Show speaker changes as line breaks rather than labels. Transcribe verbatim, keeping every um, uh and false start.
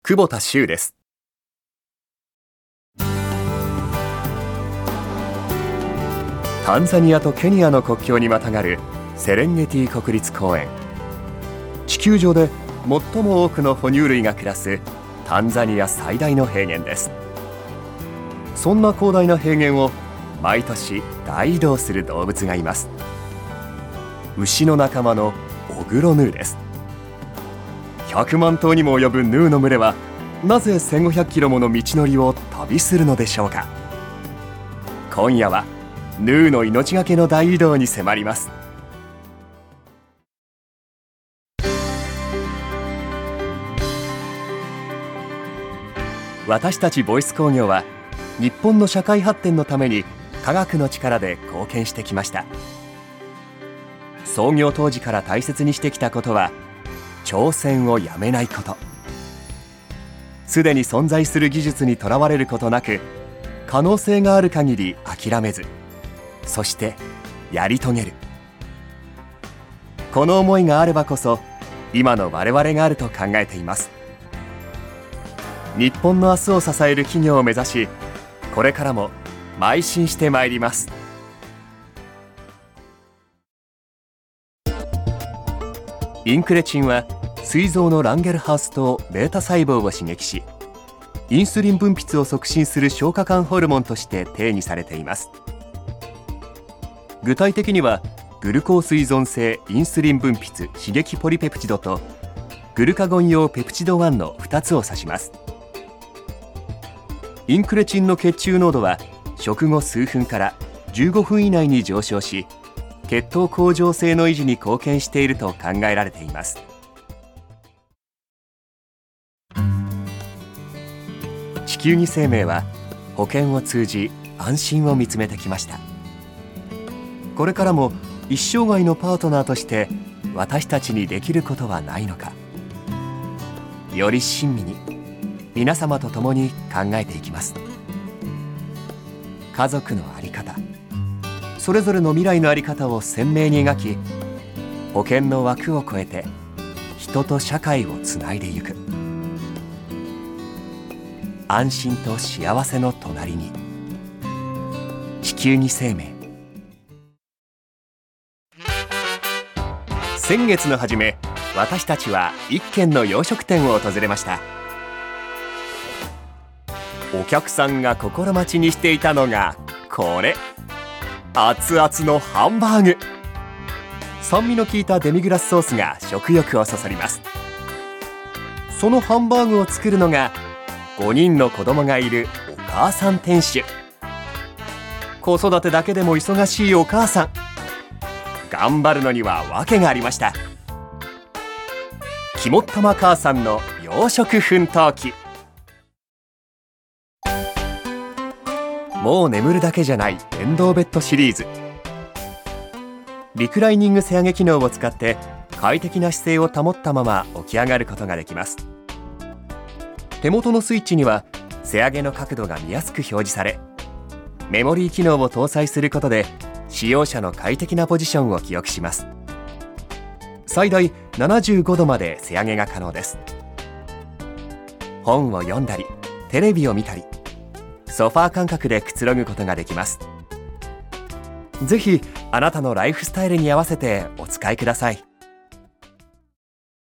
久保田修です。タンザニアとケニアの国境にまたがるセレンゲティ国立公園。地球上で最も多くの哺乳類が暮らすタンザニア最大の平原です。そんな広大な平原を毎年大移動する動物がいます。牛の仲間のオグロヌーです。ひゃくまんとうにも及ぶヌーの群れはなぜせんごひゃくキロもの道のりを旅するのでしょうか。今夜はヌーの命がけの大移動に迫ります。私たちボイス工業は日本の社会発展のために科学の力で貢献してきました。創業当時から大切にしてきたことは挑戦をやめないこと。すでに存在する技術にとらわれることなく、可能性がある限り諦めず、そしてやり遂げる。この思いがあればこそ今の我々があると考えています。日本の明日を支える企業を目指し、これからも邁進してまいります。インクレチンは膵臓のランゲルハースと β 細胞を刺激し、インスリン分泌を促進する消化管ホルモンとして定義されています。具体的にはグルコース依存性インスリン分泌刺激ポリペプチドとグルカゴン用ペプチドいちのふたつを指します。インクレチンの血中濃度は食後数分からじゅうごふん以内に上昇し、血糖恒常性の維持に貢献していると考えられています。地球儀生命は保険を通じ安心を見つめてきました。これからも一生涯のパートナーとして私たちにできることはないのか。より親身に皆様と共に考えていきます。家族の在り方、それぞれの未来の在り方を鮮明に描き、保険の枠を超えて人と社会をつないでいく。安心と幸せの隣に地球儀生命。先月の初め、私たちは一軒の洋食店を訪れました。お客さんが心待ちにしていたのがこれ、熱々のハンバーグ。酸味の効いたデミグラスソースが食欲をそそります。そのハンバーグを作るのがごにんの子供がいるお母さん店主。子育てだけでも忙しいお母さん、頑張るのには訳がありました。肝っ玉母さんの洋食奮闘記。もう眠るだけじゃない電動ベッドシリーズ。リクライニング背上げ機能を使って快適な姿勢を保ったまま起き上がることができます。手元のスイッチには背上げの角度が見やすく表示され、メモリー機能を搭載することで使用者の快適なポジションを記憶します。最大ななじゅうごどまで背上げが可能です。本を読んだりテレビを見たり、ソファー感覚でくつろぐことができます。ぜひあなたのライフスタイルに合わせてお使いください。